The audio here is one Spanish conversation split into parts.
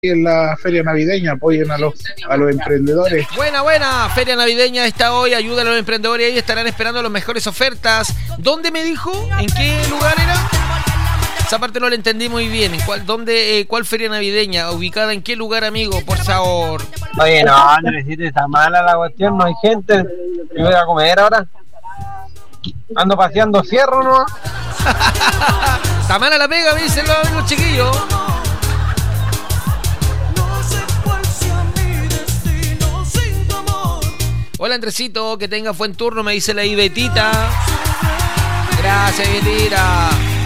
en la feria navideña, apoyen a los emprendedores. Buena, feria navideña está hoy, ayuda a los emprendedores, ahí estarán esperando las mejores ofertas. ¿Dónde me dijo? ¿En qué lugar era? Esa parte no la entendí muy bien. ¿Cuál feria navideña? ¿Ubicada en qué lugar, amigo? Por favor. Oye, no, Andresito, está mala la cuestión, no hay gente. Yo voy a comer ahora. Ando paseando cierro, ¿no? Está mala la pega, me dicen los chiquillos. Hola Andresito, que tenga buen turno, me dice la Ibetita. Gracias, Ibetita.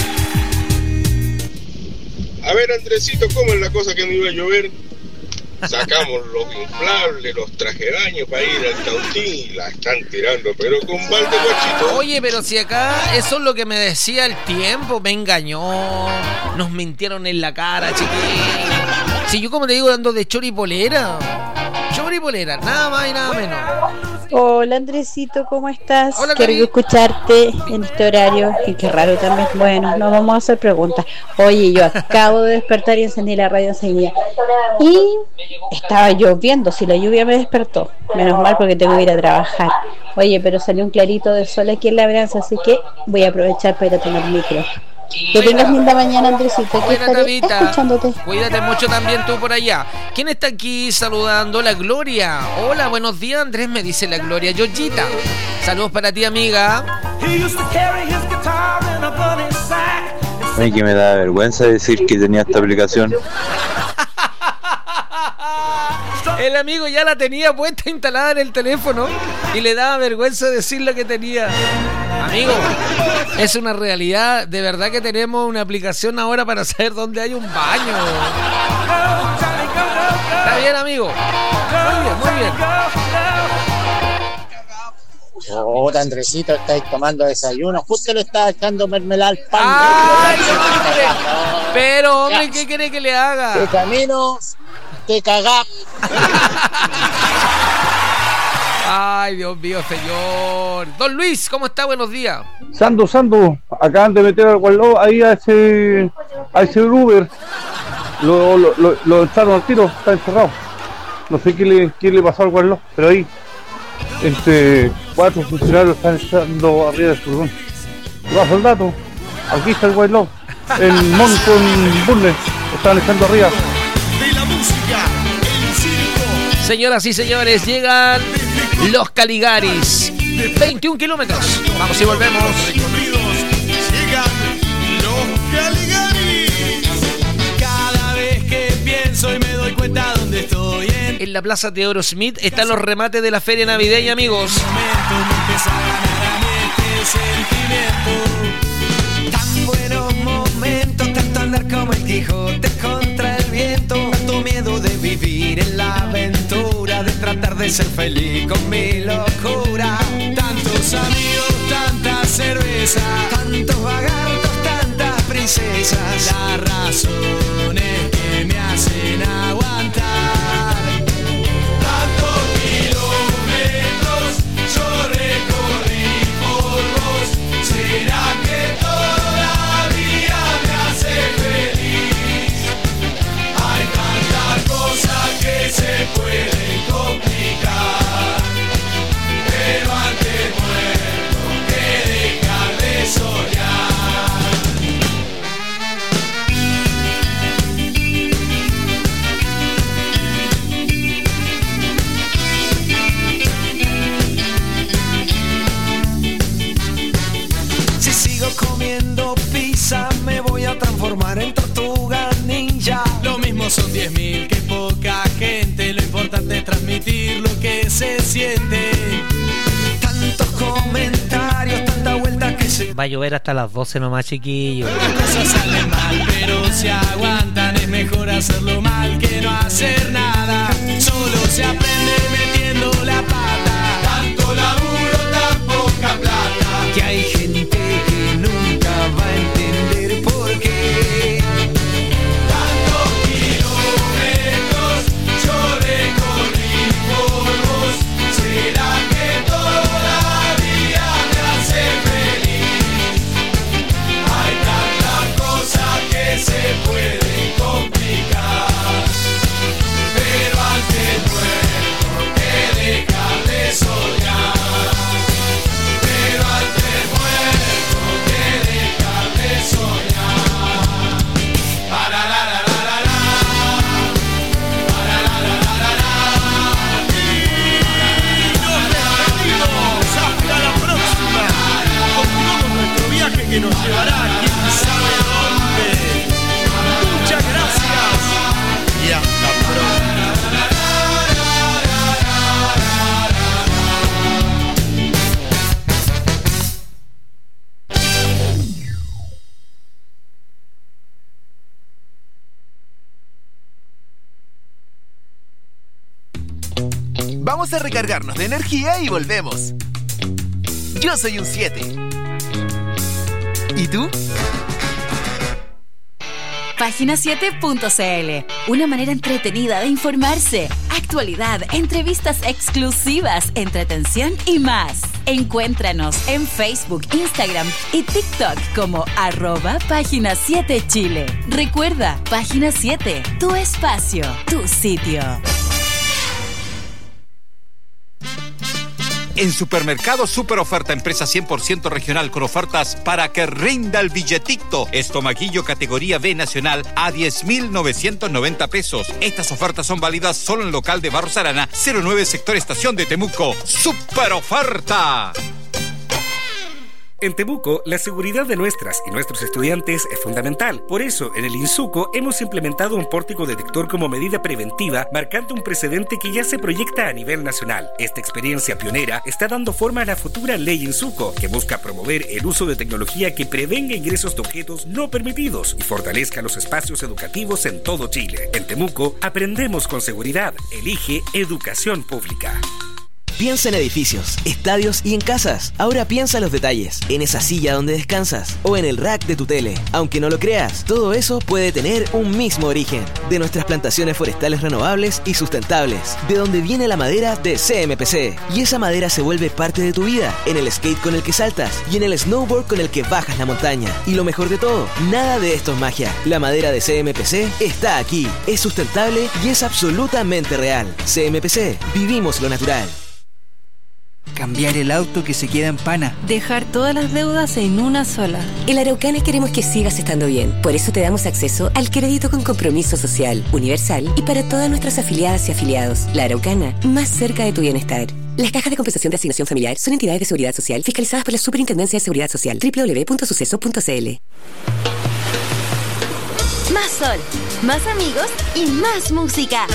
A ver, Andresito, ¿cómo es la cosa que no iba a llover? Sacamos los inflables, los trajes de baño para ir al Cautín y la están tirando, pero con balde guachito. Oye, pero si acá eso es lo que me decía el tiempo, me engañó. Nos mintieron en la cara, chiquillos. Si yo, como te digo, ando de choripolera. Choripolera, nada más y nada menos. Hola Andresito, ¿cómo estás? Hola, qué rico escucharte en este horario y qué raro también. Bueno, nos vamos a hacer preguntas. Oye, yo acabo de despertar y encendí la radio enseguida y estaba lloviendo, si la lluvia me despertó, menos mal porque tengo que ir a trabajar. Oye, pero salió un clarito de sol aquí en Labranza, así que voy a aprovechar para ir a tomar micro. Que tengas linda mañana, Andresito. Aquí estaré escuchándote. Cuídate mucho también tú por allá. ¿Quién está aquí saludando? La Gloria. Hola, buenos días, Andrés, me dice la Gloria. Yoyita, saludos para ti, amiga. A mí que me da vergüenza decir que tenía esta aplicación. El amigo ya la tenía puesta instalada en el teléfono y le daba vergüenza decir lo que tenía. Amigo, es una realidad. De verdad que tenemos una aplicación ahora para saber dónde hay un baño. Está bien, amigo. Muy bien. Hola Andresito, estáis tomando desayuno. Justo le estaba echando mermelada al pan. ¡Ay, hombre! Pero, hombre, ¿qué quiere que le haga? De camino, te cagá. Ay, Dios mío, señor. Don Luis, ¿cómo está? Buenos días. Sandu, acaban de meter al Guarló ahí a ese Uber. Lo echaron al tiro, está encerrado. No sé qué le pasó al Guarló, pero ahí 4 funcionarios están echando arriba del furgón. Lo bajo el dato, aquí está el Guarló. En Monton Burnes están echando arriba. Señoras y señores, llegan los Caligaris. 21 kilómetros. Vamos y volvemos. Llegan los Caligaris. Cada vez que pienso y me doy cuenta dónde estoy. En la plaza de Eurosmith están los remates de la feria navideña, amigos. Tan buenos momentos, tanto andar como el Quijote contra el viento, tanto miedo de vivir en la aventura, de tratar de ser feliz con mi locura. Tantos amigos, tanta cerveza, tantos vagartos, tantas princesas, las razones que me hacen aguantar. Tantos kilómetros yo recorrí por vos, ¿será que todavía me hace feliz? Hay tantas cosas que se pueden complicar, pero antes muerto que dejar de soñar. Si sigo comiendo pizza me voy a transformar en tortuga ninja. Lo mismo son 10.000 que poca gente, lo importante es transmitir lo que se siente. Tantos comentarios, tanta vuelta que se... Va a llover hasta las 12 nomás, chiquillos. Las cosas salen mal, pero se aguantan. Es mejor hacerlo mal que no hacer nada. Solo se aprende metiendo la pata. Tanto laburo, tan poca plata, que hay gente que nunca va a entender por qué. Tantos kilómetros yo recorrí por vos, ¿será que todavía me hace feliz? Hay tantas cosas que se pueden complicar, Vamos a recargarnos de energía y volvemos. Yo soy un 7. ¿Y tú? Página7.cl, una manera entretenida de informarse, actualidad, entrevistas exclusivas, entretención y más. Encuéntranos en Facebook, Instagram y TikTok como @Página7Chile. Recuerda, Página 7, tu espacio, tu sitio. En Supermercado Super Oferta, empresa 100% regional con ofertas para que rinda el billetito. Estomaguillo categoría B nacional a 10.990 pesos. Estas ofertas son válidas solo en el local de Barros Arana, 09 sector Estación de Temuco. Super Oferta. En Temuco, la seguridad de nuestras y nuestros estudiantes es fundamental. Por eso, en el INSUCO hemos implementado un pórtico detector como medida preventiva, marcando un precedente que ya se proyecta a nivel nacional. Esta experiencia pionera está dando forma a la futura ley INSUCO, que busca promover el uso de tecnología que prevenga ingresos de objetos no permitidos y fortalezca los espacios educativos en todo Chile. En Temuco, aprendemos con seguridad. Elige educación pública. Piensa en edificios, estadios y en casas. Ahora piensa en los detalles, en esa silla donde descansas o en el rack de tu tele. Aunque no lo creas, todo eso puede tener un mismo origen. De nuestras plantaciones forestales renovables y sustentables. De donde viene la madera de CMPC. Y esa madera se vuelve parte de tu vida, en el skate con el que saltas y en el snowboard con el que bajas la montaña. Y lo mejor de todo, nada de esto es magia. La madera de CMPC está aquí. Es sustentable y es absolutamente real. CMPC, vivimos lo natural. Cambiar el auto que se queda en pana. Dejar todas las deudas en una sola. En la Araucana queremos que sigas estando bien. Por eso te damos acceso al crédito con compromiso social, universal y para todas nuestras afiliadas y afiliados. La Araucana, más cerca de tu bienestar. Las cajas de compensación de asignación familiar son entidades de seguridad social fiscalizadas por la Superintendencia de Seguridad Social. www.suceso.cl. Más sol, más amigos y más música.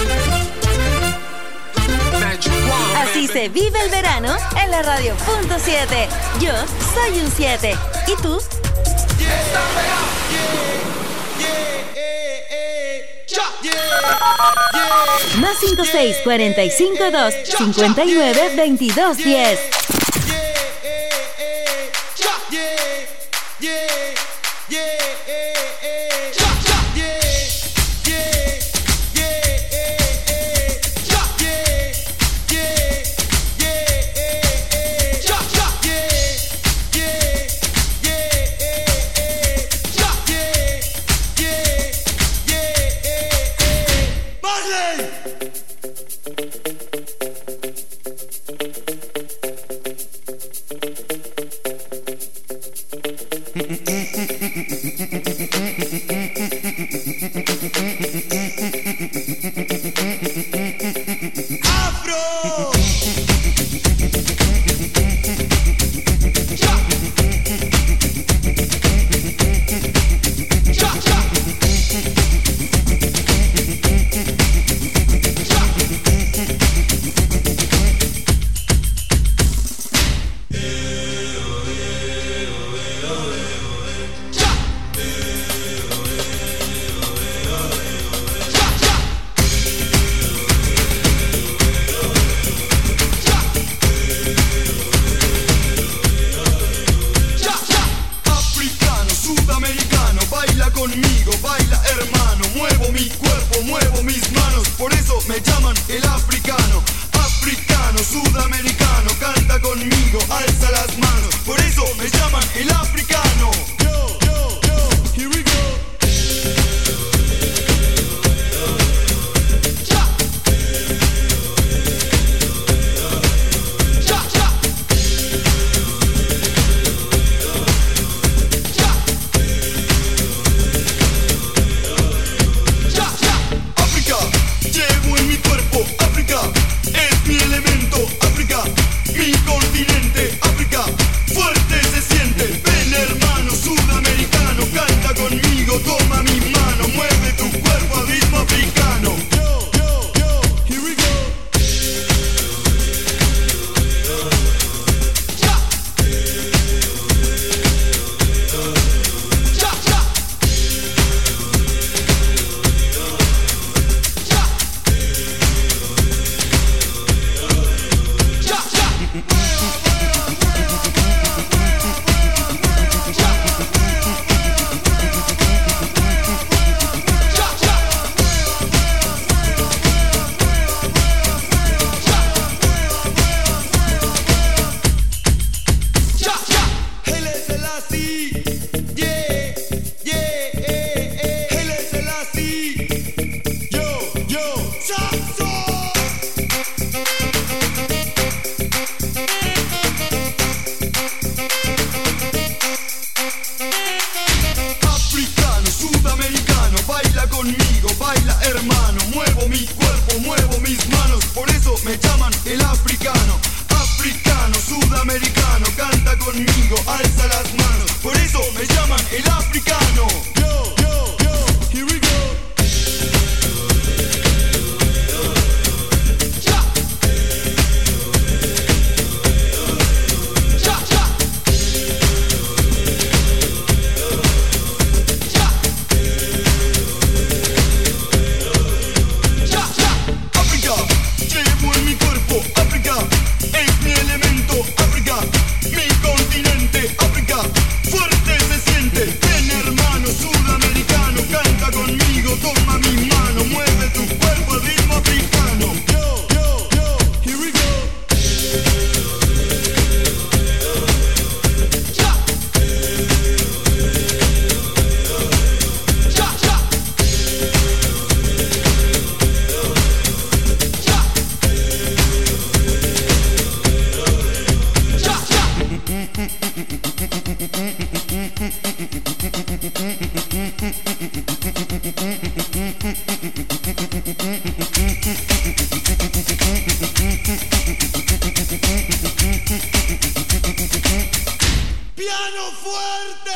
Así se vive el verano en la radio Punto 7. Yo soy un 7. ¿Y tú? Más 56 45 2 59 22 10. Mi continente, África, fuerte se siente. Ven, hermano. muevo mi cuerpo, muevo mis manos, por eso me llaman el africano. Africano, sudamericano, canta conmigo, alza las manos, por eso me llaman el africano. Yo, yo, yo, here we go. ¡Piano fuerte!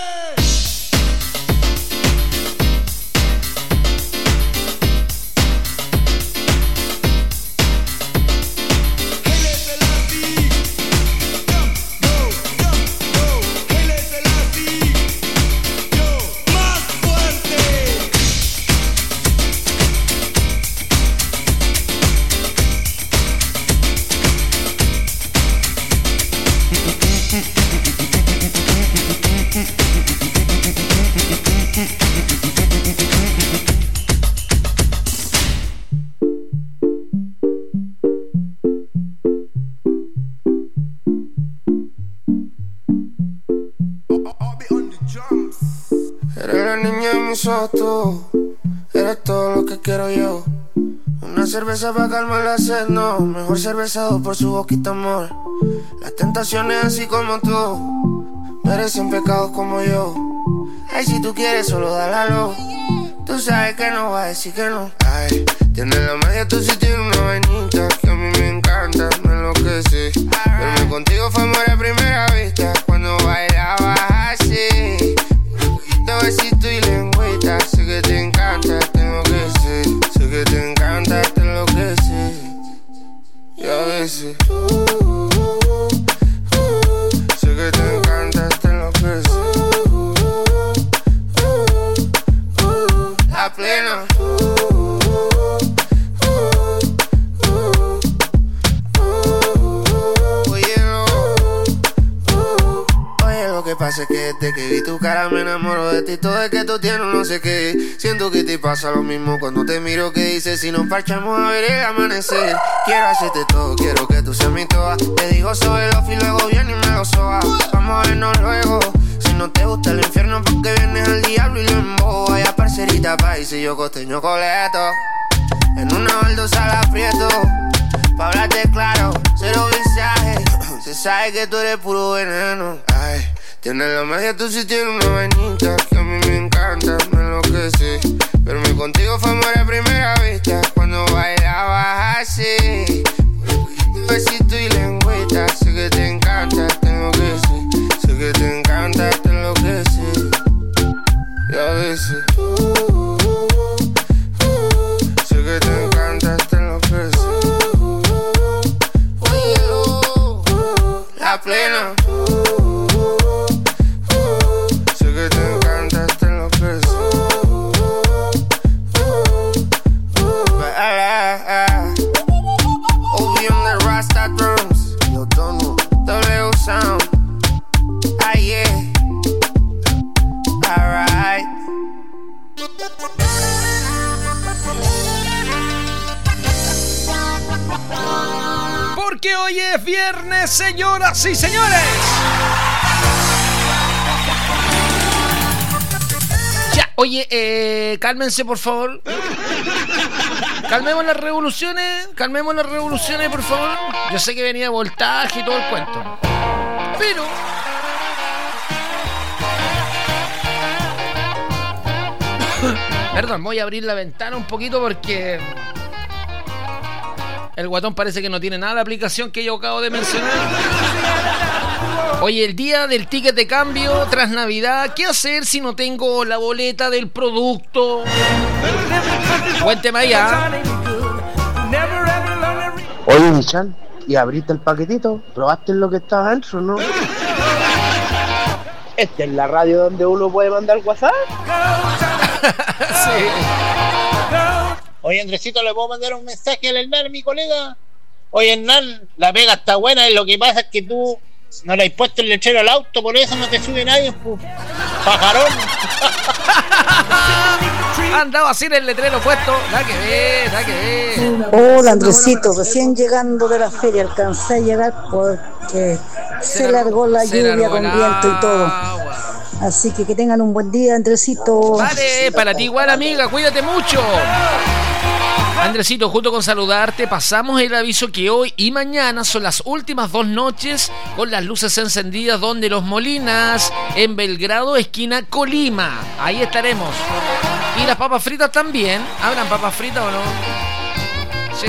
Eres la niña de mis ojos, tú eres todo lo que quiero yo. Una cerveza para calmar la sed, no. Mejor cervezado por su boquita, amor. Las tentaciones así como tú merecen pecados como yo. Ay, si tú quieres solo dale a luz. Tú sabes que no va a decir que no. Ay, tienes la magia, tú sí tienes una vainita que a mí me encanta, me enloquece. Verme contigo fue amor a primera vista cuando bailabas así. Besito y lengüita, sé que te encanta, te enloquece. Sé que te encanta, te enloquece. Y a veces sé que te encanta, te enloquece. La plena. Lo que pasa es que desde que vi tu cara me enamoro de ti. Todo es que tú tienes no sé qué. Siento que te pasa lo mismo cuando te miro. Que dices si nos parchamos a ver el amanecer. Quiero hacerte todo, quiero que tú seas mi toa. Te digo sobre los y luego viene y me lo soba. Vamos a vernos luego. Si no te gusta el infierno porque vienes al diablo y lo embobo. Vaya parcerita país y yo costeño coleto. En una baldosa la aprieto. Pa' hablarte claro, cero visaje. Se sabe que tú eres puro veneno. Ay, tienes la magia, tú sí tienes una vainita que a mí me encanta, me enloquece. Verme contigo fue amor a primera vista cuando bailabas así. Besito y lengüita, sé que te encanta, te enloquece. Sé que te encanta, te enloquece. Y a veces sé que te encanta, te enloquece. La plena. Sé que te encanta, te enloquece. Obi on the Rasta drums. Yo tono, W sound. Ah yeah. Alright. Porque hoy es viernes, señoras y señores. Ya, oye, cálmense por favor. Calmemos las revoluciones, por favor. Yo sé que venía voltaje y todo el cuento, pero Perdón, voy a abrir la ventana un poquito porque el guatón parece que no tiene nada de aplicación que yo acabo de mencionar. Oye, el día del ticket de cambio tras Navidad, ¿qué hacer si no tengo la boleta del producto? Cuénteme allá. Oye, Michan, ¿y abriste el paquetito? ¿Probaste lo que estaba dentro, no? ¿Esta es la radio donde uno puede mandar WhatsApp? Sí. Oye, Andresito, ¿le puedo mandar un mensaje al Hernán, mi colega? Oye, Hernán, la pega está buena y lo que pasa es que tú no le has puesto el lechero al auto, por eso no te sube nadie, pajarón. Andaba sin el letrero puesto. Da que ver. Hola, Andresito, recién llegando de la feria, alcancé a llegar porque se largó la lluvia con viento y todo. Así que tengan un buen día, Andresito. Vale, para ti igual, amiga, cuídate mucho. Andresito, junto con saludarte, pasamos el aviso que hoy y mañana son las últimas 2 noches con las luces encendidas donde Los Molinas, en Belgrado, esquina Colima. Ahí estaremos. Y las papas fritas también. ¿Habrán papas fritas o no? ¿Sí?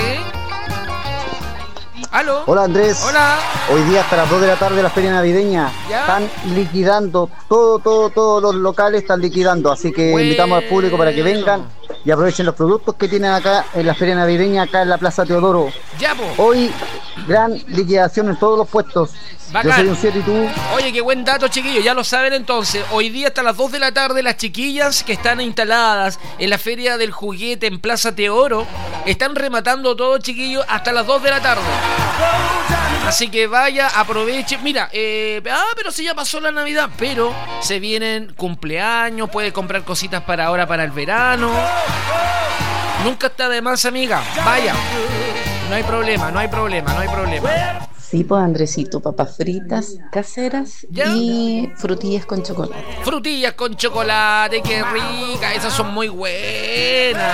¿Aló? Hola, Andrés. Hola. Hoy día hasta las 2 de la tarde la feria navideña. ¿Ya? Están liquidando, todos los locales están liquidando. Así que invitamos al público para que vengan y aprovechen los productos que tienen acá en la feria navideña, acá en la Plaza Teodoro. Ya, po. Hoy, gran liquidación en todos los puestos. Bacán. Yo soy un 7 y tú. Oye, qué buen dato, chiquillos, ya lo saben entonces. Hoy día hasta las 2 de la tarde las chiquillas que están instaladas en la Feria del Juguete en Plaza Teodoro están rematando todo, chiquillos, hasta las 2 de la tarde. Así que vaya, aproveche. Mira, pero si ya pasó la Navidad, pero se vienen cumpleaños, puede comprar cositas para ahora, para el verano. Nunca está de más, amiga. Vaya. No hay problema. Sí, pues, Andresito, papas fritas caseras y frutillas con chocolate. Frutillas con chocolate, qué rica, esas son muy buenas.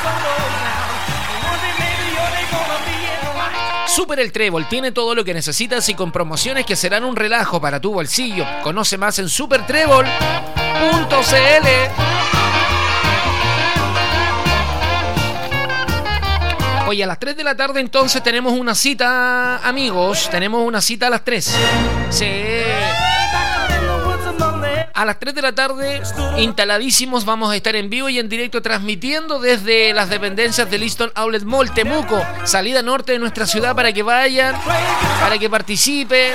Super El Trébol tiene todo lo que necesitas y con promociones que serán un relajo para tu bolsillo. Conoce más en supertrébol.cl. Oye, a las 3 de la tarde entonces tenemos una cita, amigos. Tenemos una cita a las 3. Sí. A las 3 de la tarde, instaladísimos, vamos a estar en vivo y en directo transmitiendo desde las dependencias del Easton Outlet Mall, Temuco, salida norte de nuestra ciudad, para que vayan, para que participen.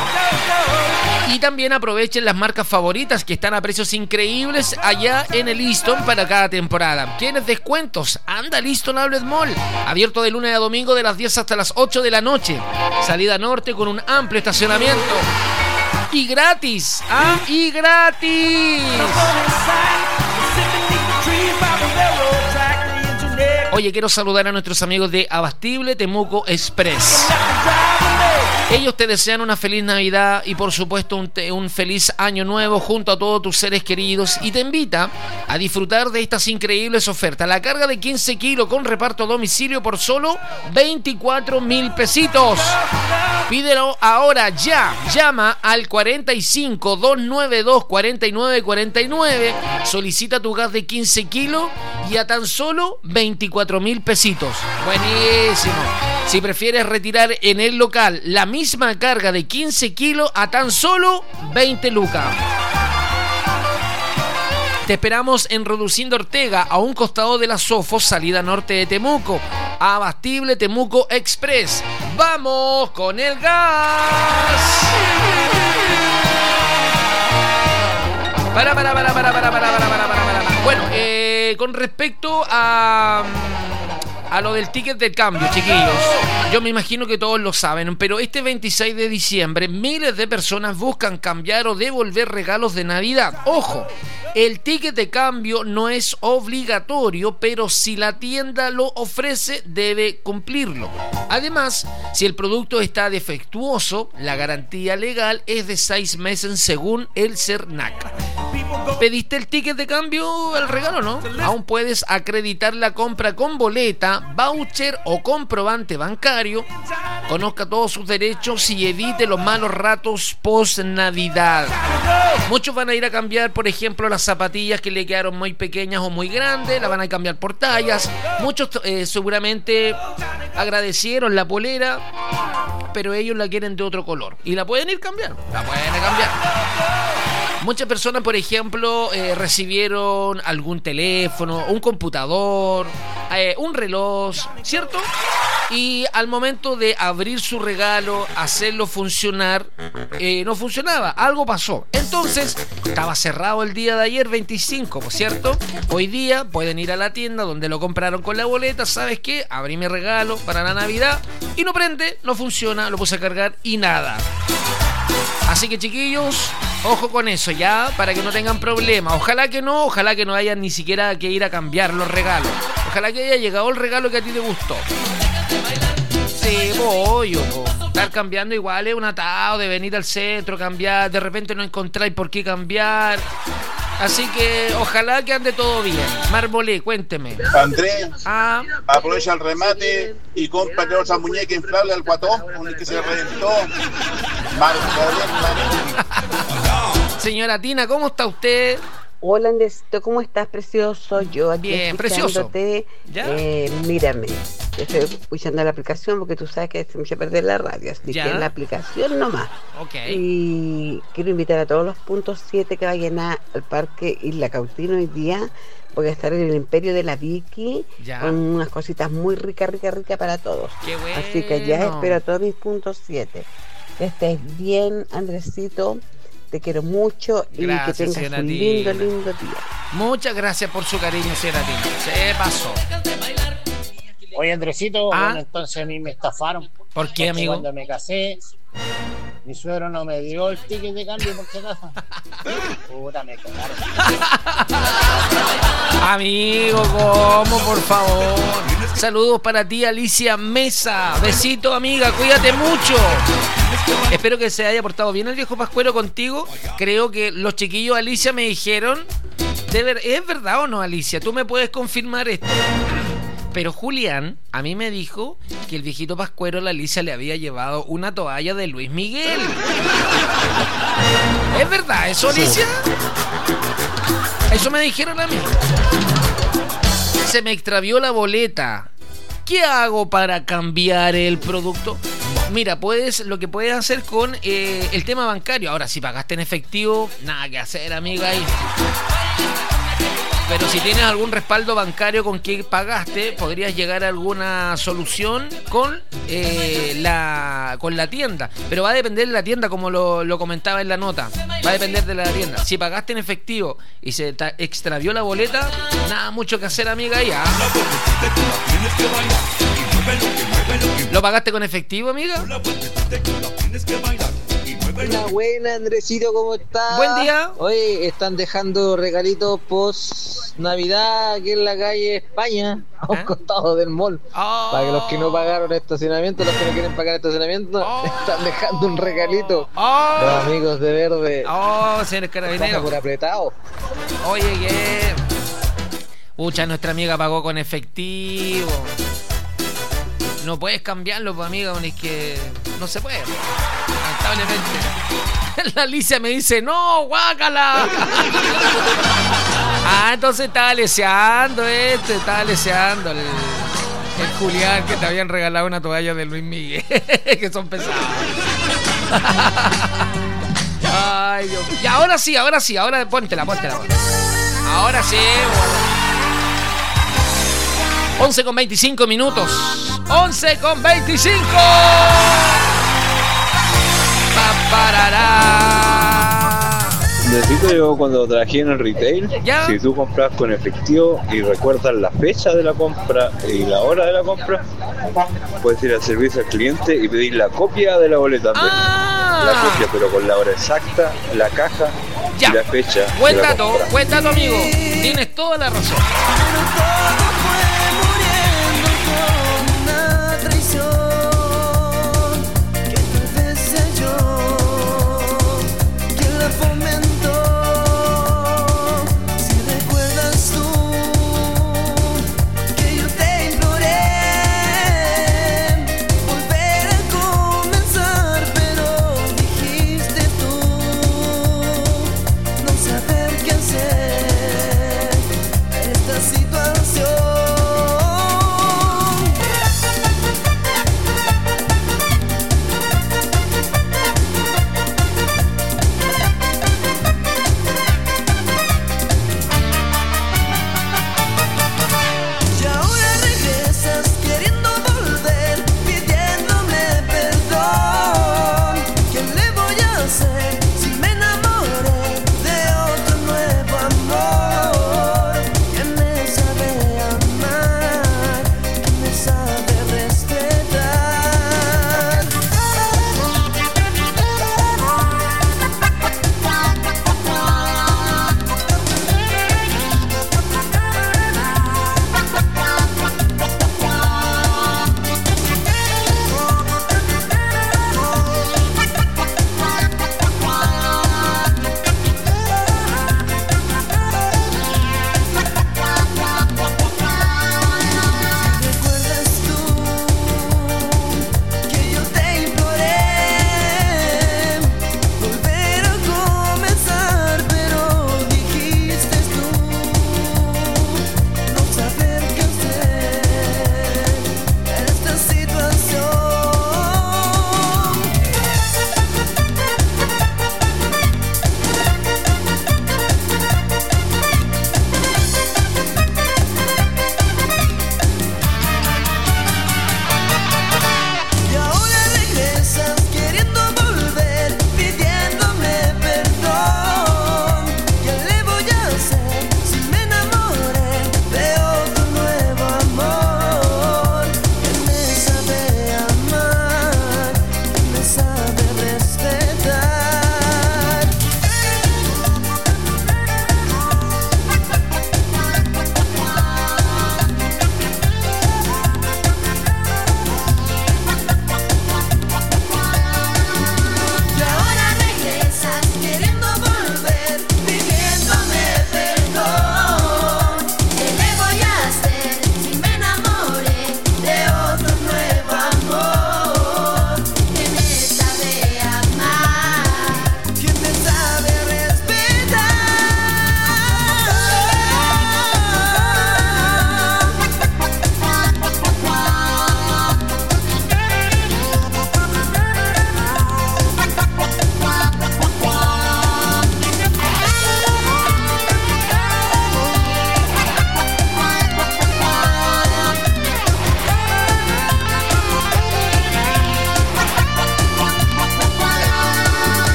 Y también aprovechen las marcas favoritas que están a precios increíbles allá en el Easton para cada temporada. ¿Tienes descuentos? Anda al Easton Outlet Mall. Abierto de lunes a domingo de las 10 hasta las 8 de la noche. Salida norte con un amplio estacionamiento. Y gratis. Y gratis. Oye, quiero saludar a nuestros amigos de Abastible Temuco Express. Ellos te desean una feliz Navidad y por supuesto un feliz año nuevo junto a todos tus seres queridos y te invita a disfrutar de estas increíbles ofertas. La carga de 15 kilos con reparto a domicilio por solo 24,000 pesitos. Pídelo ahora ya. Llama al 45 292 4949. Solicita tu gas de 15 kilos y a tan solo 24,000 pesitos. Buenísimo. Si prefieres retirar en el local la misma carga de 15 kilos a tan solo 20 lucas. Te esperamos en Reduciendo Ortega, a un costado de la Sofos, salida norte de Temuco. Abastible Temuco Express. ¡Vamos con el gas! Para. Bueno, con respecto a lo del ticket de cambio, chiquillos, yo me imagino que todos lo saben, pero este 26 de diciembre miles de personas buscan cambiar o devolver regalos de Navidad. Ojo, el ticket de cambio no es obligatorio, pero si la tienda lo ofrece, debe cumplirlo. Además, si el producto está defectuoso, la garantía legal es de 6 meses según el CERNAC. ¿Pediste el ticket de cambio al regalo, no? Aún puedes acreditar la compra con boleta, voucher o comprobante bancario. Conozca todos sus derechos y evite los malos ratos post-Navidad. Muchos van a ir a cambiar, por ejemplo, las zapatillas que le quedaron muy pequeñas o muy grandes, las van a cambiar por tallas. Muchos seguramente agradecieron la polera, pero ellos la quieren de otro color. Y la pueden ir cambiando, la pueden cambiar. Muchas personas, por ejemplo, recibieron algún teléfono, un computador, un reloj, ¿cierto? Y al momento de abrir su regalo, hacerlo funcionar, no funcionaba, algo pasó. Entonces, estaba cerrado el día de ayer, 25, ¿por cierto? Hoy día pueden ir a la tienda donde lo compraron con la boleta. ¿Sabes qué? Abrí mi regalo para la Navidad y no prende, no funciona, lo puse a cargar y nada. Así que, chiquillos, ojo con eso, ya, para que no tengan problemas. Ojalá que no hayan ni siquiera que ir a cambiar los regalos. Ojalá que haya llegado el regalo que a ti te gustó. Sí, pollo, estar cambiando igual es un atado de venir al centro, cambiar, de repente no encontráis por qué cambiar. Así que ojalá que ande todo bien. Marbolé, cuénteme. Andrés, aprovecha el remate y cómprate otra muñeca inflable al guatón, con el que se reventó. Señora Tina, ¿cómo está usted? Hola, Andresito, ¿cómo estás, precioso? Yo aquí bien, precioso. Mírame, estoy escuchando la aplicación porque tú sabes que se me echa a perder la radio, así que en la aplicación nomás. Okay. Y quiero invitar a todos los puntos 7 que vayan al parque Isla Cautín hoy día. Voy a estar en el Imperio de la Vicky con unas cositas muy ricas para todos. Qué bueno. Así que ya espero a todos mis puntos 7. Que estés bien, Andresito. Te quiero mucho y gracias, que tengas un lindo día. Muchas gracias por su cariño, señora Tina. Se pasó. Oye, Andresito, bueno, entonces a mí me estafaron. ¿Por qué, amigo? Cuando me casé, mi suegro no me dio el ticket de cambio por si acaso. Puta, me cagaron. Amigo, ¿cómo? Por favor. Saludos para ti, Alicia Mesa. Besito, amiga, cuídate mucho. Espero que se haya portado bien el viejo Pascuero contigo. Creo que los chiquillos, Alicia, me dijeron... ¿Es verdad o no, Alicia? Tú me puedes confirmar esto. Pero Julián a mí me dijo que el viejito Pascuero a la Alicia le había llevado una toalla de Luis Miguel. ¿Es verdad eso, Alicia? Eso me dijeron a mí. Se me extravió la boleta. ¿Qué hago para cambiar el producto? Mira, lo que puedes hacer con el tema bancario. Ahora, si pagaste en efectivo, nada que hacer, amiga. Ahí. Pero si tienes algún respaldo bancario con que pagaste, podrías llegar a alguna solución con la tienda. Pero va a depender de la tienda, como lo comentaba en la nota. Va a depender de la tienda. Si pagaste en efectivo y se te extravió la boleta, nada mucho que hacer, amiga. Ya. ¿Lo pagaste con efectivo, amiga? Buena, Andresito, ¿cómo estás? Buen día. Oye, están dejando regalitos post Navidad aquí en la calle España, a un costado del mall. Para que los que no pagaron estacionamiento, los que no quieren pagar estacionamiento, están dejando un regalito. Los amigos de verde. Señor Carabinero. Por apretado. Oye, que... Pucha, nuestra amiga pagó con efectivo. No puedes cambiarlo, pues, amiga, es que no se puede, lamentablemente. La Alicia me dice, no, guácala. Entonces estaba leseando el Julián, que te habían regalado una toalla de Luis Miguel. Que son pesados. Ay, Dios. Y ahora sí, ahora póntela. Ahora sí, bueno. 11:25. 11:25. Necesito yo cuando trabajé en el retail, si tú compras con efectivo y recuerdas la fecha de la compra y la hora de la compra, puedes ir al servicio al cliente y pedir la copia de la boleta. La copia, pero con la hora exacta, la caja y la fecha. Buen dato, amigo. Tienes toda la razón.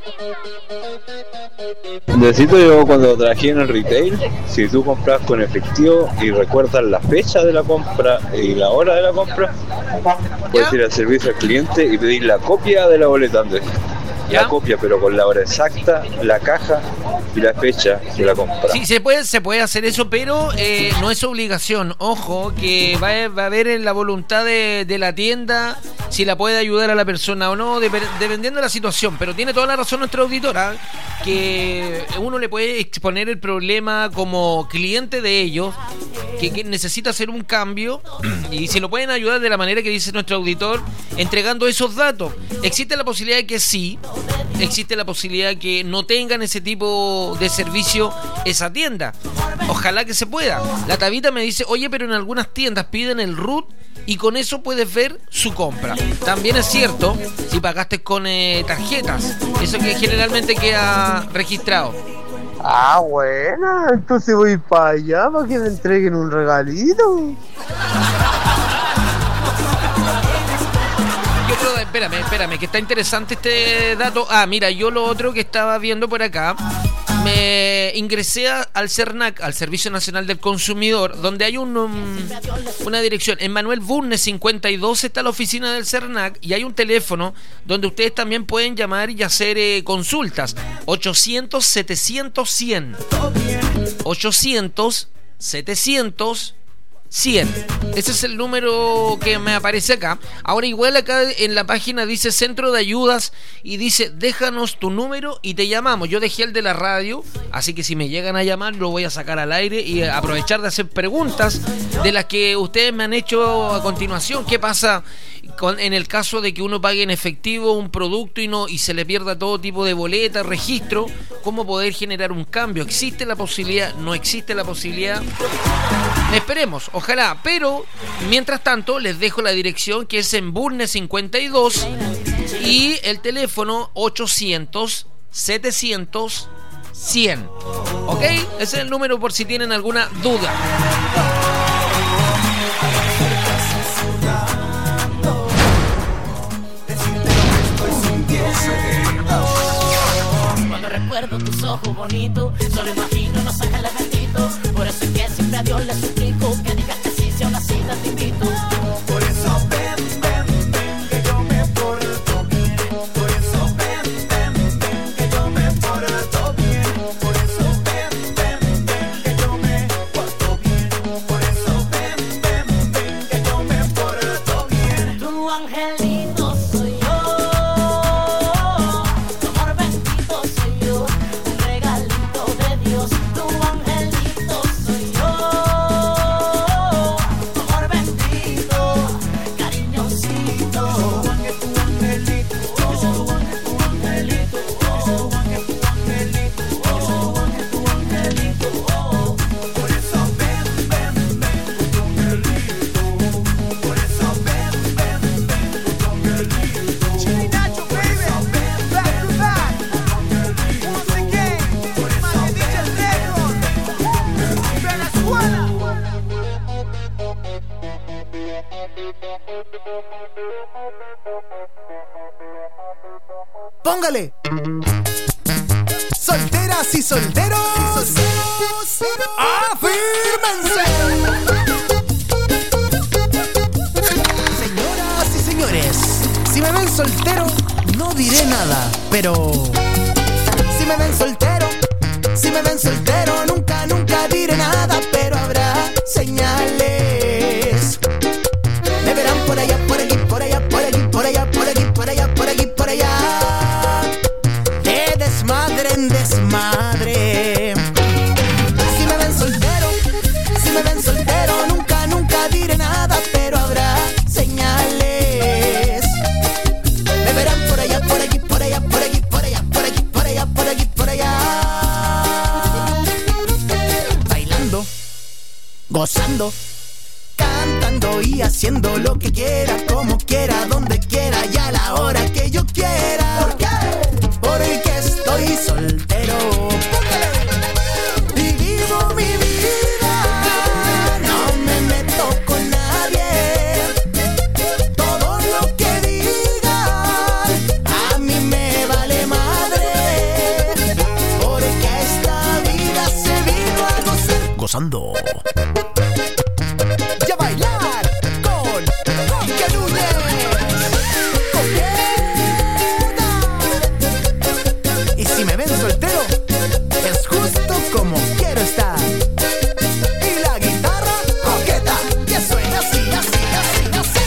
Necesito yo cuando trabajé en el retail, si tú compras con efectivo y recuerdas la fecha de la compra y la hora de la compra, puedes ir al servicio al cliente y pedir la copia de la boleta, Andrés. La copia, pero con la hora exacta, la caja y la fecha de la compra. Sí, se puede hacer eso, pero no es obligación. Ojo, que va a haber en la voluntad de la tienda si la puede ayudar a la persona o no, dependiendo de la situación. Pero tiene toda la razón nuestra auditora, que uno le puede exponer el problema como cliente de ellos, que necesita hacer un cambio, y si lo pueden ayudar de la manera que dice nuestro auditor, entregando esos datos. Existe la posibilidad de que sí, existe la posibilidad de que no tengan ese tipo de servicio esa tienda. Ojalá que se pueda. La Tabita me dice, oye, pero en algunas tiendas piden el RUT y con eso puedes ver su compra. También es cierto si pagaste con tarjetas, eso que generalmente queda registrado. Ah, buena, entonces voy para allá para que me entreguen un regalito. Espérame, que está interesante este dato. Ah, mira, yo lo otro que estaba viendo por acá, me ingresé al CERNAC, al Servicio Nacional del Consumidor, donde hay una dirección. En Manuel Bulnes 52 está la oficina del CERNAC y hay un teléfono donde ustedes también pueden llamar y hacer consultas. 800-700-100. 800-700-100. Ese es el número que me aparece acá. Ahora igual acá en la página dice Centro de Ayudas y dice déjanos tu número y te llamamos. Yo dejé el de la radio, así que si me llegan a llamar lo voy a sacar al aire y aprovechar de hacer preguntas de las que ustedes me han hecho a continuación. ¿Qué pasa en el caso de que uno pague en efectivo un producto y se le pierda todo tipo de boleta, registro? ¿Cómo poder generar un cambio? ¿Existe la posibilidad? ¿No existe la posibilidad? Esperemos, ojalá, pero mientras tanto les dejo la dirección, que es en Bulnes 52 y el teléfono 800-700-100. ¿Ok? Ese es el número por si tienen alguna duda. Cuando recuerdo tus ojos bonitos, solo imagino no sacarle bendito. Por eso es que siempre a Dios le suplico que digas que sí, si una cita te invito. Por eso ven, que yo me porto bien. Por eso ven, que yo me porto bien. Por eso ven, que yo me porto bien. Por eso ven, que yo me porto bien. Tu angelito soy yo. Póngale. Solteras y solteros, afírmense. Señoras y señores, si me ven soltero, no diré nada, pero si me ven soltero, nunca diré nada, pero habrá señales. Me verán por allá, por allí, por allá, por allí, por allá, por aquí, por allá, por aquí, por allá. De desmadre en desmadre. Si me ven soltero, nunca diré nada, pero habrá señales. Me verán por allá, por aquí, por allá, por aquí, por allá, por aquí, por allá, por aquí, por allá. Bailando, gozando, cantando y haciendo lo que quiera, como quiera, donde quiera y a la hora que yo quiera. ¿Por qué? Porque estoy soltero y vivo mi vida, no me meto con nadie. Todo lo que digan a mí me vale madre. gozando. ¡Ya bailar con Jorge Núñez! Y si me ven soltero, es justo como quiero estar. Y la guitarra coqueta, que suena así, así, así, así.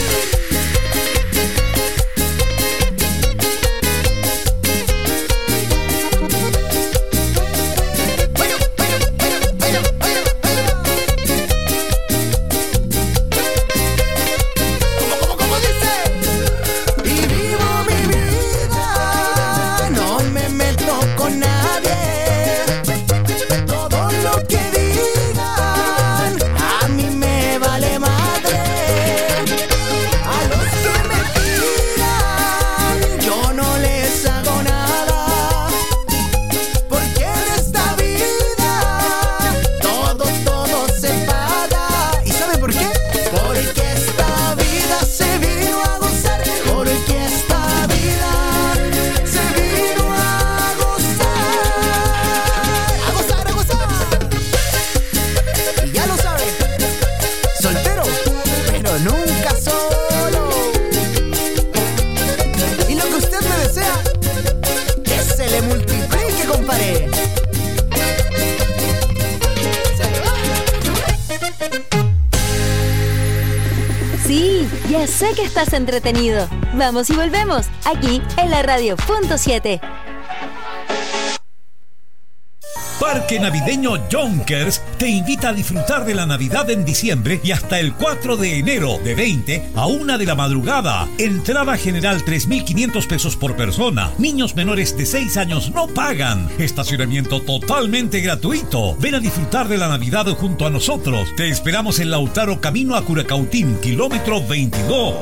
¿Cómo dice? Y vivo mi vida, no me meto con nadie. Todo lo que digan a mí me vale madre. A los que me tiran yo no les hago nada, porque en esta vida todo se paga. ¿Y sabe por qué? Porque esta vida se vino a gozar, porque esta vida se vino a gozar, a gozar. Y ya lo sabe, soltero, pero nunca solo. Y lo que usted me desea, que se le multiplique, compadre. Sí, ya sé que estás entretenido. Vamos y volvemos, aquí en la radio Punto 7. Parque Navideño Yonkers te invita a disfrutar de la Navidad en diciembre y hasta el 4 de enero de 20 a 1 de la madrugada. Entrada general 3.500 pesos por persona. Niños menores de 6 años no pagan. Estacionamiento totalmente gratuito. Ven a disfrutar de la Navidad junto a nosotros. Te esperamos en Lautaro, camino a Curacautín, kilómetro 22.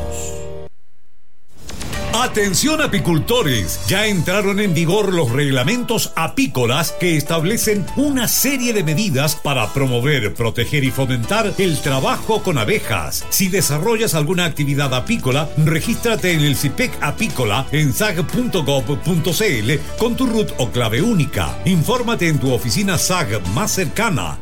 Atención apicultores, ya entraron en vigor los reglamentos apícolas que establecen una serie de medidas para promover, proteger y fomentar el trabajo con abejas. Si desarrollas alguna actividad apícola, regístrate en el CIPEC apícola en sag.gov.cl con tu RUT o clave única. Infórmate en tu oficina SAG más cercana.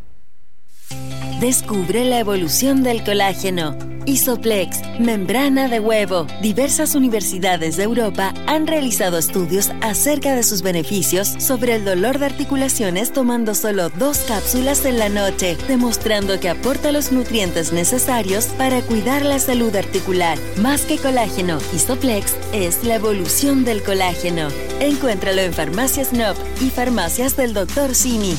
Descubre la evolución del colágeno. Isoplex, membrana de huevo. Diversas universidades de Europa han realizado estudios acerca de sus beneficios sobre el dolor de articulaciones tomando solo 2 cápsulas en la noche, demostrando que aporta los nutrientes necesarios para cuidar la salud articular. Más que colágeno, Isoplex es la evolución del colágeno. Encuéntralo en Farmacias NOP y Farmacias del Dr. Simi.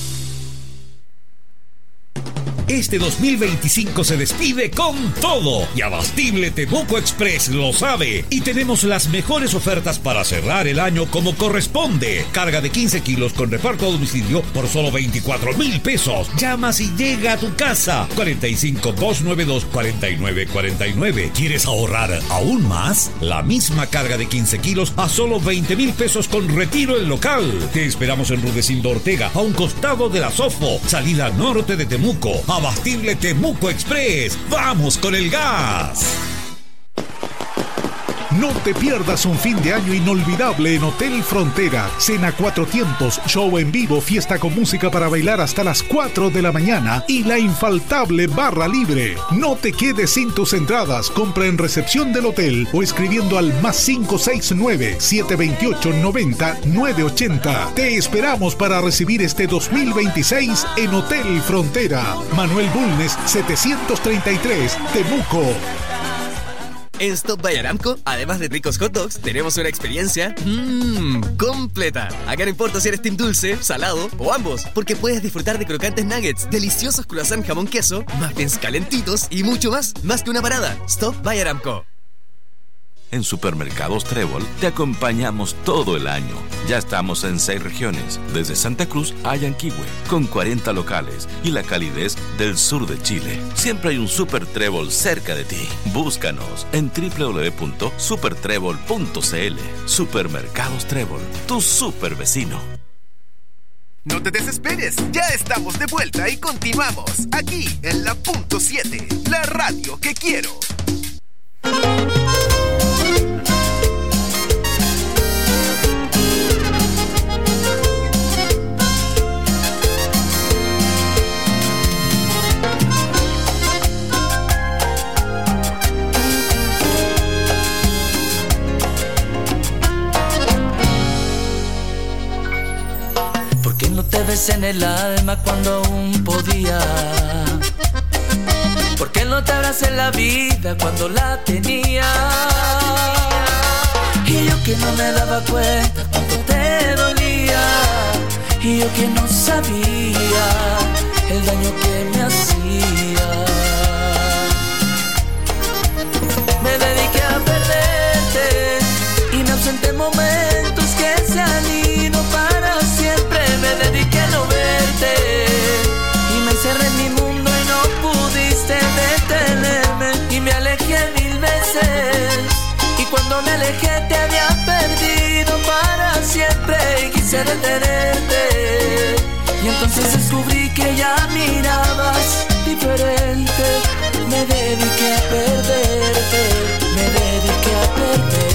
Este 2025 se despide con todo y Abastible Temuco Express lo sabe y tenemos las mejores ofertas para cerrar el año como corresponde. Carga de 15 kilos con reparto a domicilio por solo 24,000 pesos. Llamas y llega a tu casa. 45-292-4949. ¿Quieres ahorrar aún más? La misma carga de 15 kilos a solo 20,000 pesos con retiro en local. Te esperamos en Rudecindo Ortega, a un costado de la Sofo, salida norte de Temuco. Abastible Temuco Express. ¡Vamos con el gas! No te pierdas un fin de año inolvidable en Hotel Frontera. Cena 4 tiempos, show en vivo, fiesta con música para bailar hasta las 4 de la mañana y la infaltable barra libre. No te quedes sin tus entradas. Compra en recepción del hotel o escribiendo al +569 728 90 980. Te esperamos para recibir este 2026 en Hotel Frontera. Manuel Bulnes 733, Temuco. En Stop by Aramco, además de ricos hot dogs, tenemos una experiencia completa. Acá no importa si eres team dulce, salado o ambos, porque puedes disfrutar de crocantes nuggets, deliciosos croissant jamón queso, muffins calentitos y mucho más que una parada. Stop by Aramco. En Supermercados Trébol te acompañamos todo el año. Ya estamos en 6 regiones, desde Santa Cruz a Yanquihue, con 40 locales y la calidez del sur de Chile. Siempre hay un Super Trébol cerca de ti. Búscanos en www.supertrébol.cl. Supermercados Trébol, tu super vecino. No te desesperes, ya estamos de vuelta y continuamos aquí en la Punto 7, la radio que quiero. que no te besé en el alma cuando aún podía. ¿Por qué no te abracé en la vida cuando la tenía? Y yo que no me daba cuenta cuánto te dolía. Y yo que no sabía el daño que me hacía. Me dediqué a perderte y me ausenté en momentos que se han ido para siempre. Me dediqué a no verte y me encerré en mi mundo y no pudiste detenerme. Y me alejé 1000 veces y cuando me alejé te había perdido para siempre. Y quise detenerte y entonces descubrí que ya mirabas diferente. Me dediqué a perderte, me dediqué a perderte.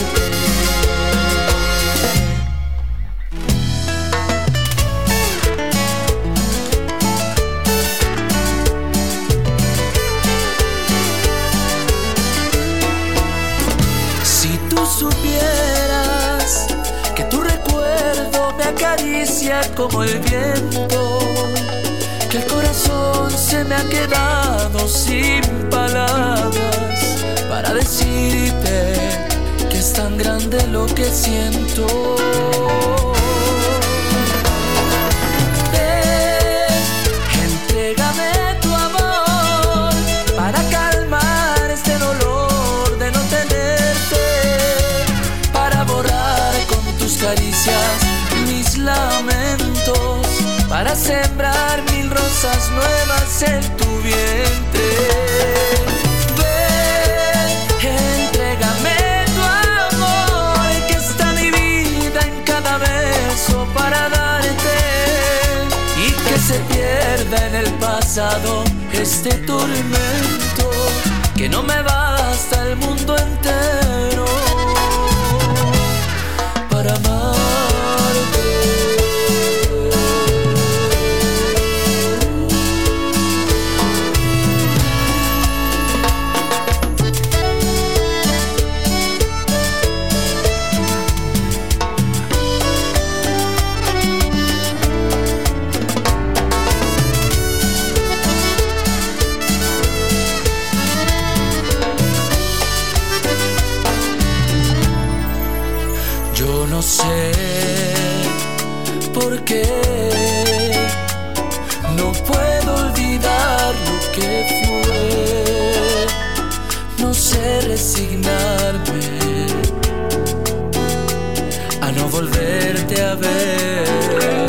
Si tú supieras que tu recuerdo me acaricia como el viento, que el corazón se me ha quedado sin palabras para decirte que es tan grande lo que siento. Ven, entrégame tu amor para calmar este dolor de no tenerte, para borrar con tus caricias mis lamentos, para sembrar 1000 rosas nuevas en tu vientre. Ven, entrégame tu amor, que está mi vida en cada beso para darte, y que se pierda en el pasado este tormento, que no me basta el mundo entero para amarte. No sé por qué no puedo olvidar lo que fue. No sé resignarme a no volverte a ver.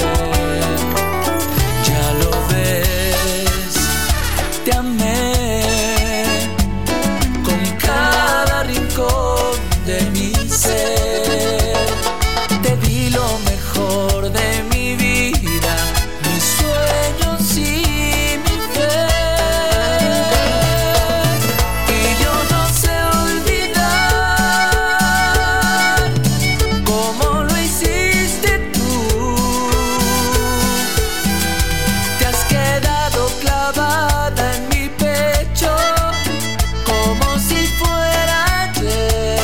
Ya lo ves, te amé con cada rincón de mi ser. Lo mejor de mi vida, mis sueños y mi fe. Y yo no sé olvidar como lo hiciste tú. Te has quedado clavada en mi pecho como si fuera ayer.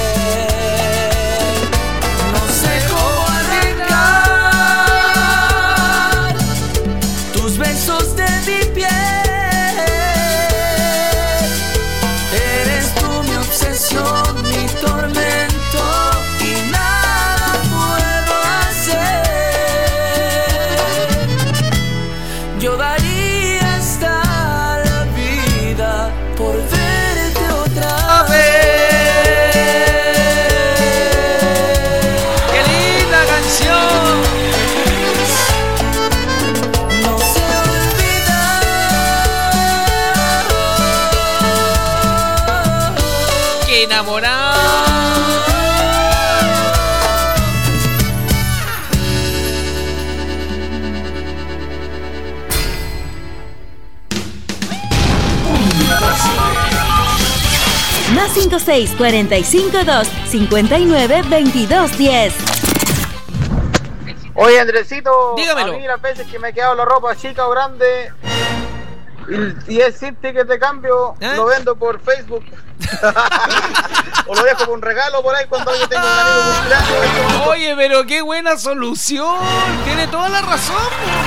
Más 56 45 2 59 22 10. Oye, Andresito, dígamelo. A mí las veces que me he quedado la ropa chica o grande, Y el ticket de cambio lo vendo por Facebook. O lo dejo con un regalo por ahí cuando yo tenga un amigo cumpleaños. Oye, pero qué buena solución. Tiene toda la razón.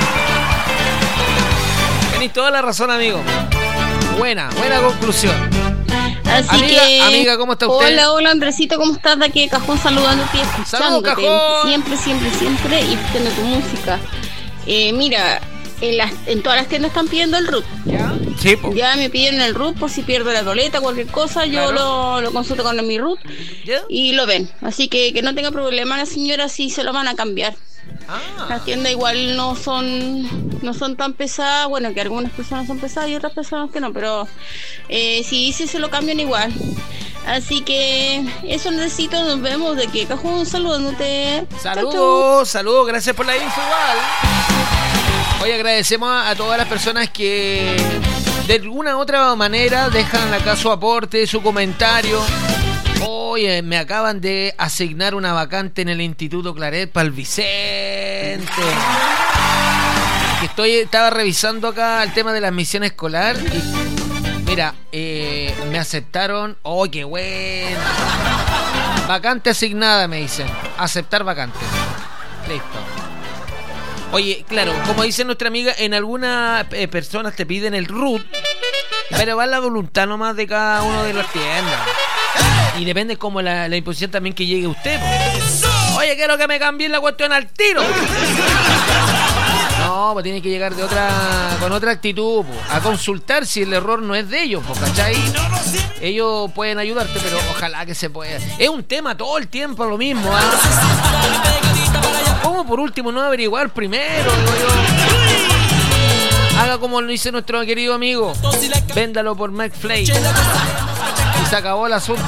Tenés toda la razón, amigo. Buena conclusión. Así amiga, ¿cómo está usted? Hola, Andresito, ¿cómo estás? De aquí de Cajón, saludándote y escuchándote. Saludos, Siempre, y escuchando tu música. Mira, en todas las tiendas están pidiendo el root. ¿Ya? Sí, po. Ya me piden el root por si pierdo la boleta, cualquier cosa, yo lo consulto con mi root y lo ven. Así que no tenga problema la señora si se lo van a cambiar. Las tiendas igual no son tan pesadas, bueno, que algunas personas son pesadas y otras personas que no, pero sí se lo cambian igual. Así que eso necesito, nos vemos de que Cajón, saludándote. Saludos, gracias por la info igual. Hoy agradecemos a todas las personas que de alguna u otra manera dejan acá su aporte, su comentario. Oye, me acaban de asignar una vacante en el Instituto Claret para el Vicente. Estaba revisando acá el tema de la admisión escolar y mira, me aceptaron. ¡Oh, qué bueno! Vacante asignada, me dicen. Aceptar vacante. Listo. Oye, claro, como dice nuestra amiga, en algunas personas te piden el root, pero va la voluntad nomás de cada uno de las tiendas. Y depende como la imposición también que llegue usted, po. Oye, quiero que me cambien la cuestión al tiro. No, pues tiene que llegar con otra actitud, po, a consultar si el error no es de ellos, po, ¿cachai? Ellos pueden ayudarte, pero ojalá que se pueda. Es un tema todo el tiempo lo mismo, ¿eh? ¿Cómo por último no averiguar primero? Haga como lo dice nuestro querido amigo. Véndalo por McFly. Y se acabó el asunto.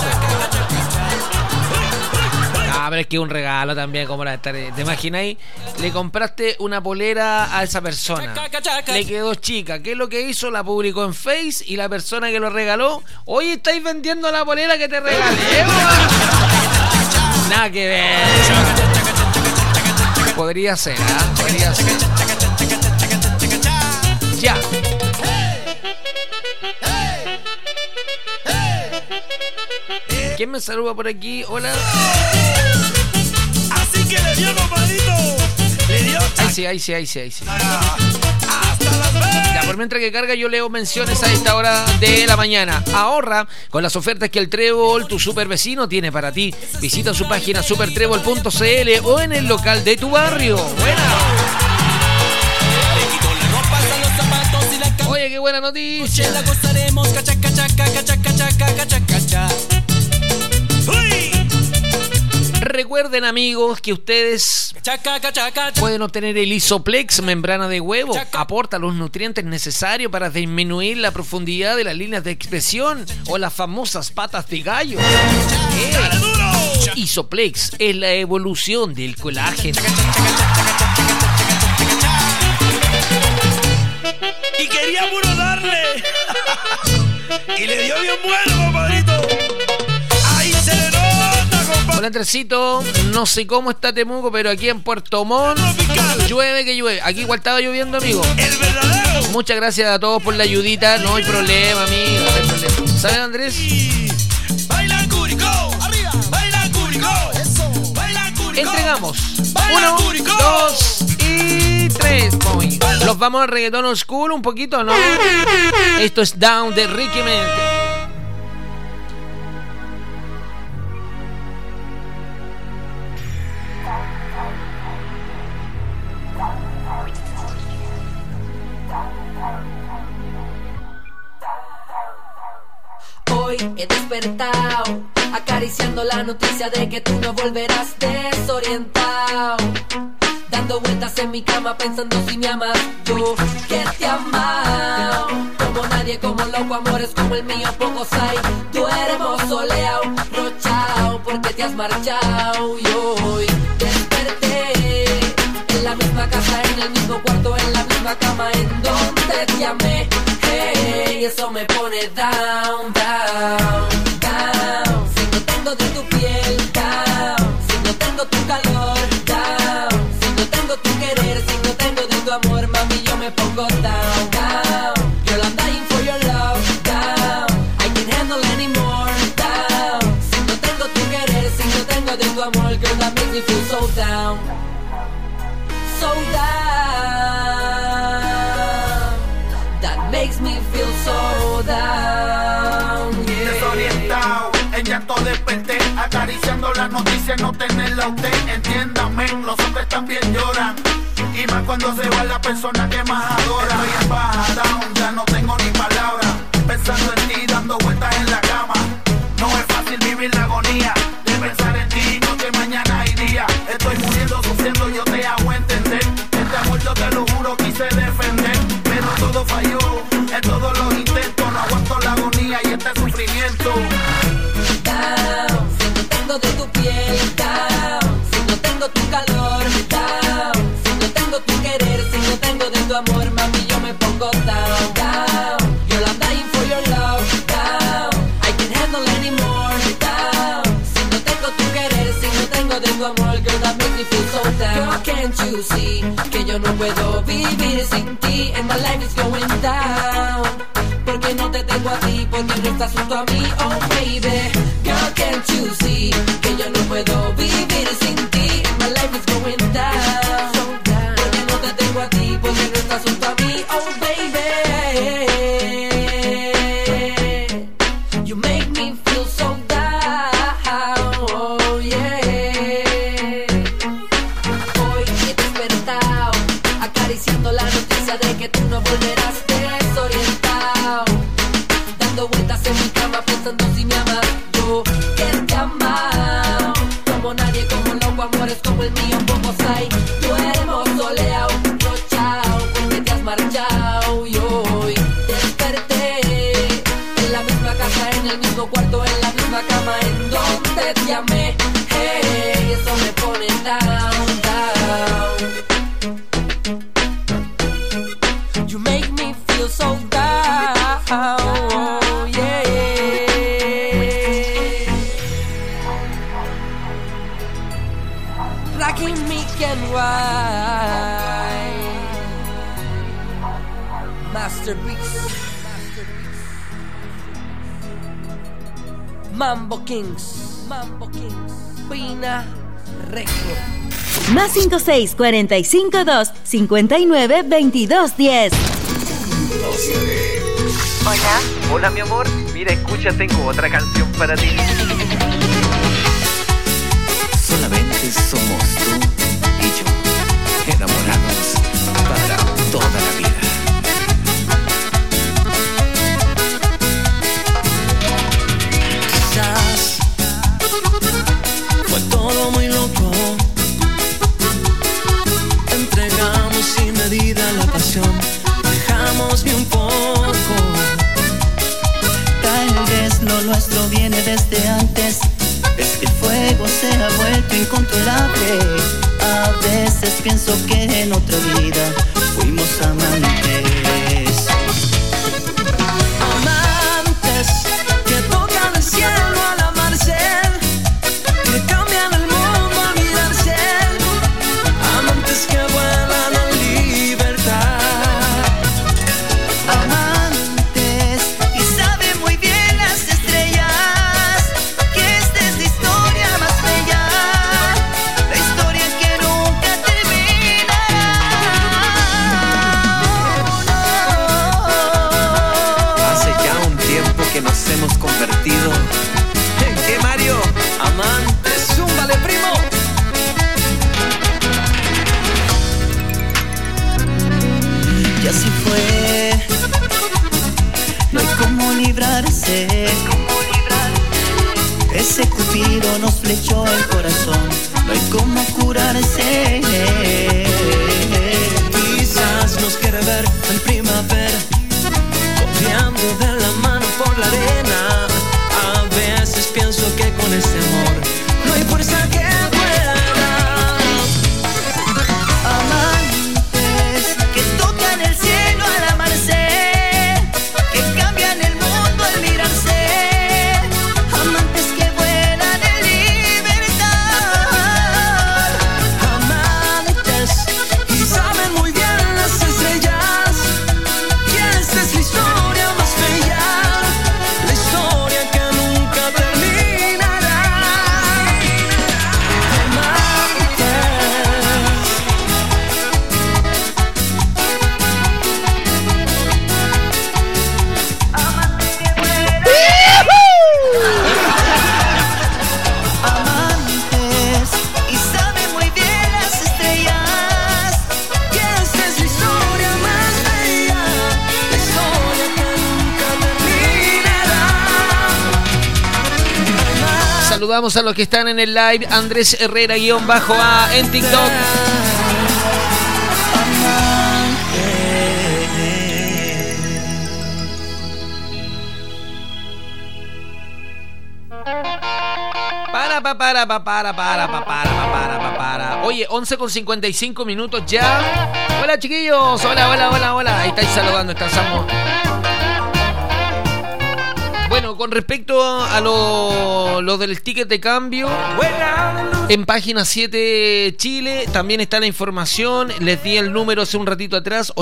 Pero es que un regalo también, como la estar. ¿Te imagináis? Le compraste una polera a esa persona. Le quedó chica. ¿Qué es lo que hizo? La publicó en Face y la persona que lo regaló. Oye, estáis vendiendo la polera que te regalé. Nada que ver. Podría ser, podría ser. Ya. ¿Quién me saluda por aquí? Hola. Así que le dio, compadrito. Le dio. Ahí sí. Ya, por mientras que carga yo leo menciones a esta hora de la mañana. Ahorra con las ofertas que el Trébol, tu super vecino, tiene para ti. Visita su página supertrébol.cl o en el local de tu barrio. Buena. Oye, qué buena noticia. Recuerden, amigos, que ustedes pueden obtener el Isoplex, membrana de huevo. Aporta los nutrientes necesarios para disminuir la profundidad de las líneas de expresión o las famosas patas de gallo. Isoplex es la evolución del colágeno. Y quería puro darle. Y le dio bien bueno, compadrito. Ahí se le nota, compadre. Hola, Andresito. No sé cómo está Temuco, pero aquí en Puerto Montt llueve que llueve. Aquí igual estaba lloviendo, amigo. El verdadero. Muchas gracias a todos por la ayudita. No hay problema, amigo. No hay problema. ¿Sabes, Andrés? Baila Curicó. Arriba. Baila Curicó. Eso. Baila Curicó. Entregamos. 1, 2 y 3. Los vamos al reggaetón old school un poquito, ¿no? Esto es Down de Ricky Mente. Hoy he despertado acariciando la noticia de que tú no volverás desorientado, dando vueltas en mi cama pensando si me amas. Yo que te he amado como nadie, como loco, amores como el mío pocos hay. Duermo soleado, rochao, porque te has marchado. Y hoy desperté en la misma casa, en el mismo cuarto, en la misma cama en donde te amé. Hey, eso me pone down, down, down. Si no tengo de tu piel, down. Si no tengo tu calor, down. Si no tengo tu querer, si no tengo de tu amor, mami, yo me pongo down, down. Yolanda so down. That makes me feel so down. Yeah. Desorientado, en llanto desperté, acariciando las noticias, no tenerla usted. Entiéndame, los hombres también lloran. Y más cuando se va la persona que más adora. Estoy en baja down, ya no tengo ni palabras. Pensando en ti, dando vueltas en la cama. No es fácil vivir la agonía de pensar en ti, no que mañana hay día. Estoy muriendo, sufriendo, yo te hago entender. Este amor yo te lo juro, quise defender, pero todo falló, en todos los intentos. No aguanto la agonía y este sufrimiento. Down, si no tengo de tu piel, down, si no tengo tu calor, down, si no tengo tu querer, si no tengo de tu amor, mami, yo me pongo down, down. Girl, I'm dying for your love, down. I can't handle anymore, down. Si no tengo tu querer, si no tengo de tu amor, girl, that makes me feel so down. Girl, can't you see que yo no puedo vivir sin ti, and my life is going down. Porque no te tengo a ti, porque no estás junto a mí, oh baby. Girl, can't you see que yo no puedo vivir sin ti, and my life is going down. Porque no te tengo a ti, porque no estás junto a mí, oh baby. You make me feel so down, oh yeah. Hoy he despertado, acariciando la noticia de que tú no volverás, desorientado, dando vueltas en mi cama pensando si me amas. Yo que te amado, como nadie, como loco, amores como el mío pocos hay. Duermo soleado, rochao, porque te has marchado. Y hoy desperté en la misma casa, en el mismo cuarto, en la misma cama en donde te amé. Hey, eso me pone down, down. You make me feel so down, oh, yeah. Rocking me and wine. Masterpiece. Mambo Kings. Mambo Kings. Pina Record. Más 56-45-2-59-22-10. Hola. Hola, mi amor. Mira, escucha, tengo otra canción para ti. Solamente somos tú y yo, enamorados para toda la vida. Quizás fue todo muy loco. Entregamos sin medida la pasión, dejamos ni un poco. Tal vez lo nuestro viene desde antes. Es que el fuego se ha vuelto incontrolable. A veces pienso que en otra vida fuimos amantes. Amantes que tocan el cielo al amarse, que cambian el mundo al mirarse. Amantes que vuelan en libertad. Amantes y saben muy bien las estrellas que esta es la historia más bella, la historia que nunca terminará. Hace ya un tiempo que nos hemos convertido ¿En qué, Mario? amantes. ¡Zúmbale, primo! Y así fue, no hay cómo librarse. Ese cupido nos flechó el corazón, no hay cómo curarse. Quizás nos quiere ver en primavera, cojeando de la mano por la arena. A veces pienso que con este amor no hay fuerza que pueda. Amantes que tocan el cielo al amarse, que cambian el mundo al mirarse. Amantes que vuelan en libertad. Amantes Saludamos a los que están en el live. Andrés Herrera_A en TikTok. Para. Oye, 11:55 minutos ya. Hola, chiquillos. Hola. Ahí estáis saludando, estamos. Bueno, con respecto a lo del ticket de cambio, en página 7 Chile también está la información. Les di el número hace un ratito atrás,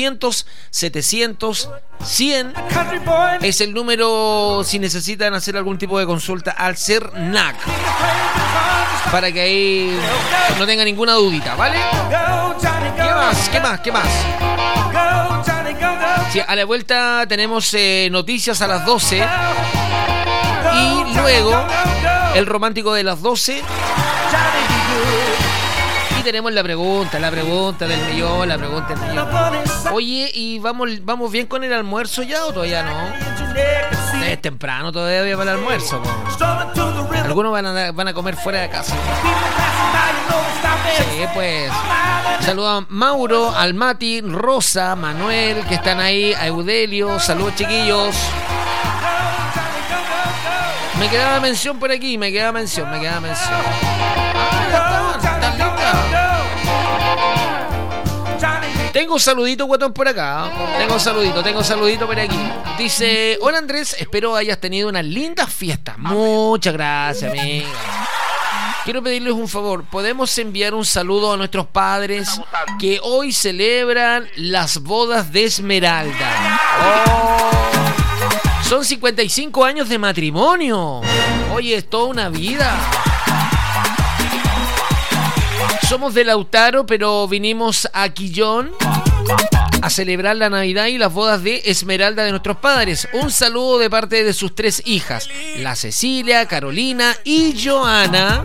800-700-100. Es el número si necesitan hacer algún tipo de consulta al CERNAC, para que ahí no tenga ninguna dudita, ¿vale? ¿Qué más? Sí, a la vuelta tenemos noticias a las 12 y luego el romántico de las 12 y tenemos la pregunta del millón, Oye, ¿y vamos bien con el almuerzo ya o todavía no? Es temprano todavía para el almuerzo, po. Algunos van a comer fuera de casa. Sí, pues. Saludos a Mauro, al Mati, Rosa, Manuel, que están ahí, a Eudelio. Saludos, chiquillos. Me quedaba mención por aquí, me quedaba mención. Ah, ya están listas. Tengo saludito, guatón, por acá. Tengo saludito por aquí. Dice: hola, Andrés, espero hayas tenido unas lindas fiestas. Muchas gracias, amiga. Quiero pedirles un favor. ¿Podemos enviar un saludo a nuestros padres que hoy celebran las bodas de Esmeralda? Son 55 años de matrimonio. Oye, es toda una vida. Somos de Lautaro, pero vinimos a Quillón a celebrar la Navidad y las bodas de Esmeralda de nuestros padres. Un saludo de parte de sus 3 hijas, la Cecilia, Carolina y Joana.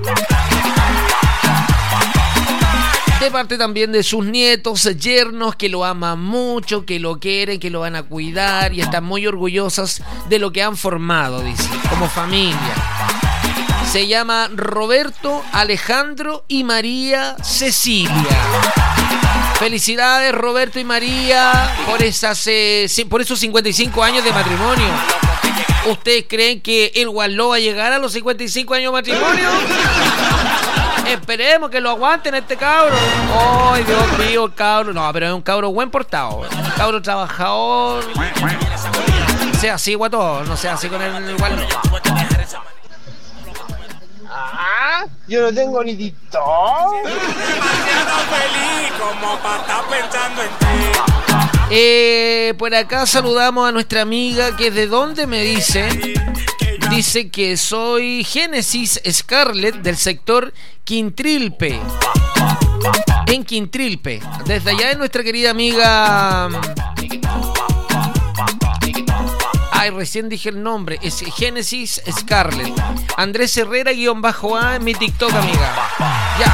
De parte también de sus nietos, yernos, que lo aman mucho, que lo quieren, que lo van a cuidar y están muy orgullosas de lo que han formado, dice, como familia. Se llama Roberto, Alejandro y María Cecilia. Felicidades, Roberto y María, por esos 55 años de matrimonio. ¿Ustedes creen que el Gualó va a llegar a los 55 años de matrimonio? Esperemos que lo aguanten este cabro. Ay, Dios mío, el cabro. No, pero es un cabro buen portado. Un cabro trabajador. No sea así, guatón. No sea así con el Gualó. Yo no tengo ni TikTok. Demasiado feliz como para estar pensando en ti. Por acá saludamos a nuestra amiga, que es de dónde me dice. Dice que soy Génesis Scarlett del sector Quintrilpe. En Quintrilpe. Desde allá es nuestra querida amiga. Ay, recién dije el nombre. Es Génesis Scarlett. Andrés Herrera_A en mi TikTok, amiga. Ya.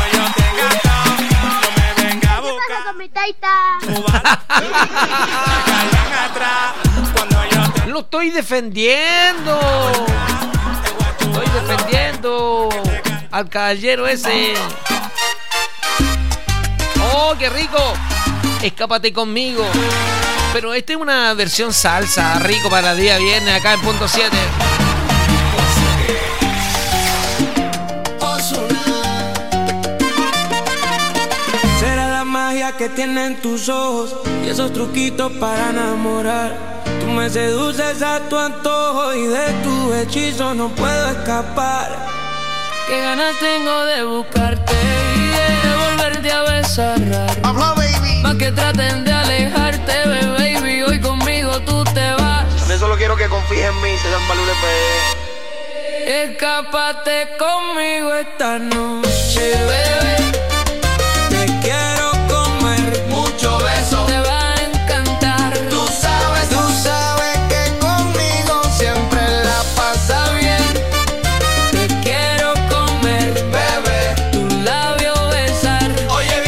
¿Qué pasa con mi taita? Lo estoy defendiendo. Al caballero ese. ¡Oh, qué rico! Escápate conmigo. Pero esta es una versión salsa, rico para el día viernes, acá en punto 7. Será la magia que tienen tus ojos y esos truquitos para enamorar. Tú me seduces a tu antojo y de tu hechizo no puedo escapar. Qué ganas tengo de buscarte y de volverte a besar. Más que traten de alejarte, baby, hoy conmigo tú te vas. Yo solo quiero que confíes en mí, te dan valor Escápate conmigo esta noche, bebé.